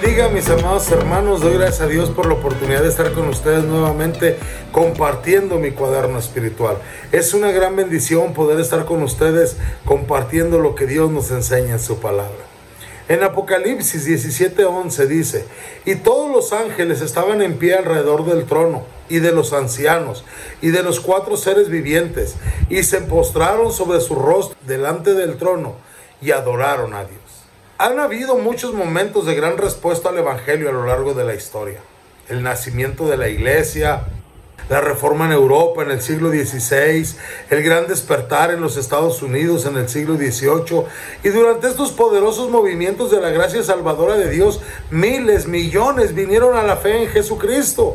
bendiga, mis amados hermanos. Doy gracias a Dios por la oportunidad de estar con ustedes nuevamente compartiendo mi cuaderno espiritual. Es una gran bendición poder estar con ustedes compartiendo lo que Dios nos enseña en su palabra. En Apocalipsis 17:11 dice: y todos los ángeles estaban en pie alrededor del trono, y de los ancianos, y de los 4 seres vivientes, y se postraron sobre su rostro delante del trono, y adoraron a Dios. Han habido muchos momentos de gran respuesta al Evangelio a lo largo de la historia. El nacimiento de la iglesia, la reforma en Europa en el siglo XVI, el gran despertar en los Estados Unidos en el siglo XVIII, y durante estos poderosos movimientos de la gracia salvadora de Dios, miles, millones vinieron a la fe en Jesucristo.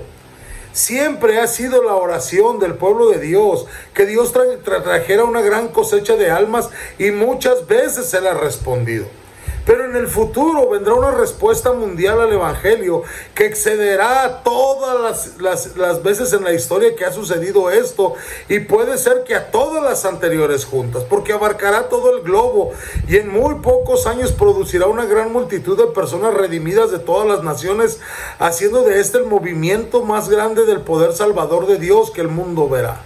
Siempre ha sido la oración del pueblo de Dios que Dios trajera una gran cosecha de almas, y muchas veces Él ha respondido. Pero en el futuro vendrá una respuesta mundial al Evangelio que excederá a todas las veces en la historia que ha sucedido esto, y puede ser que a todas las anteriores juntas, porque abarcará todo el globo, y en muy pocos años producirá una gran multitud de personas redimidas de todas las naciones, haciendo de este el movimiento más grande del poder salvador de Dios que el mundo verá.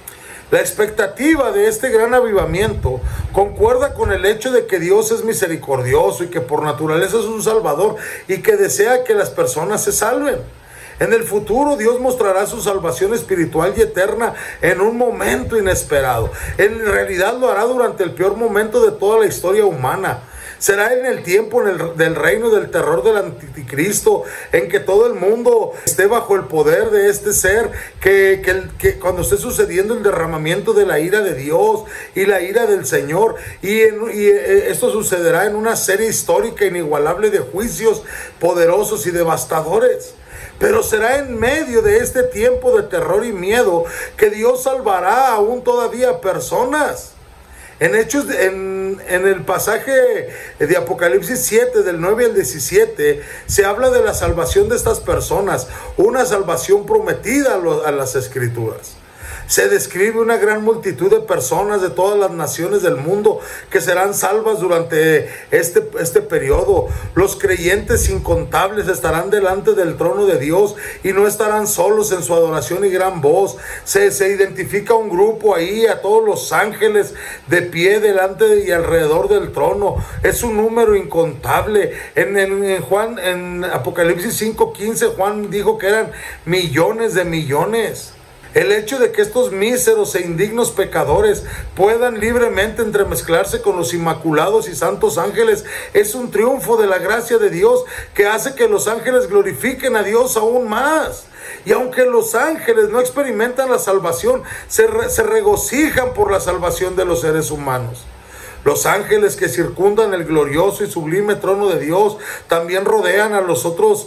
La expectativa de este gran avivamiento concuerda con el hecho de que Dios es misericordioso y que por naturaleza es un salvador y que desea que las personas se salven. En el futuro Dios mostrará su salvación espiritual y eterna en un momento inesperado. En realidad lo hará durante el peor momento de toda la historia humana. Será en el tiempo del reino del terror del anticristo, en que todo el mundo esté bajo el poder de este ser, que cuando esté sucediendo el derramamiento de la ira de Dios y la ira del Señor, y esto sucederá en una serie histórica inigualable de juicios poderosos y devastadores. Pero será en medio de este tiempo de terror y miedo que Dios salvará aún todavía personas. En el pasaje de Apocalipsis 7, del 9 al 17, se habla de la salvación de estas personas, una salvación prometida a las Escrituras. Se describe una gran multitud de personas de todas las naciones del mundo que serán salvas durante este periodo. Los creyentes incontables estarán delante del trono de Dios y no estarán solos en su adoración y gran voz. Se identifica un grupo ahí, a todos los ángeles de pie delante y alrededor del trono. Es un número incontable. En Apocalipsis 5:15, Juan dijo que eran millones de millones. El hecho de que estos míseros e indignos pecadores puedan libremente entremezclarse con los inmaculados y santos ángeles es un triunfo de la gracia de Dios que hace que los ángeles glorifiquen a Dios aún más. Y aunque los ángeles no experimentan la salvación, se regocijan por la salvación de los seres humanos. Los ángeles que circundan el glorioso y sublime trono de Dios también rodean a los otros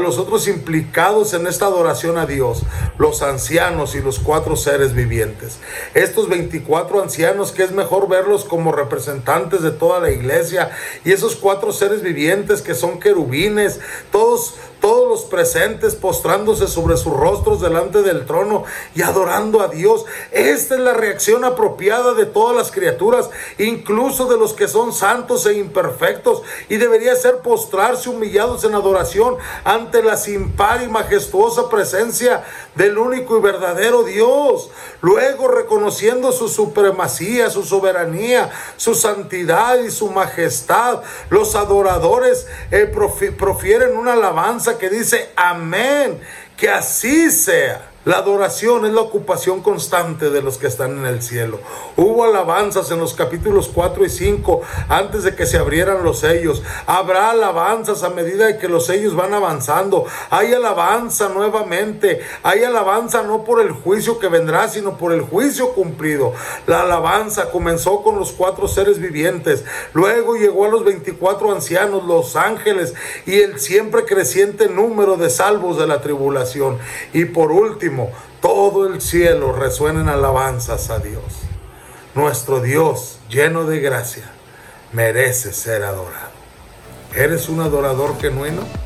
implicados en esta adoración a Dios, los ancianos y los 4 seres vivientes. Estos 24 ancianos, que es mejor verlos como representantes de toda la iglesia, y esos 4 seres vivientes que son querubines, todos los presentes postrándose sobre sus rostros delante del trono y adorando a Dios. Esta es la reacción apropiada de todas las criaturas, incluso de los que son santos e imperfectos, y debería ser postrarse humillados en adoración ante la sin par y majestuosa presencia del único y verdadero Dios. Luego, reconociendo su supremacía, su soberanía, su santidad y su majestad, los adoradores profieren una alabanza que dice: amén, que así sea. La adoración es la ocupación constante de los que están en el cielo. Hubo alabanzas en los capítulos 4 y 5 antes de que se abrieran los sellos. Habrá alabanzas a medida de que los sellos van avanzando. Hay alabanza nuevamente. Hay alabanza no por el juicio que vendrá, sino por el juicio cumplido. La alabanza comenzó con los 4 seres vivientes. Luego llegó a los 24 ancianos, los ángeles y el siempre creciente número de salvos de la tribulación. Y por último, todo el cielo resuena en alabanzas a Dios. Nuestro Dios, lleno de gracia, merece ser adorado. ¿Eres un adorador genuino?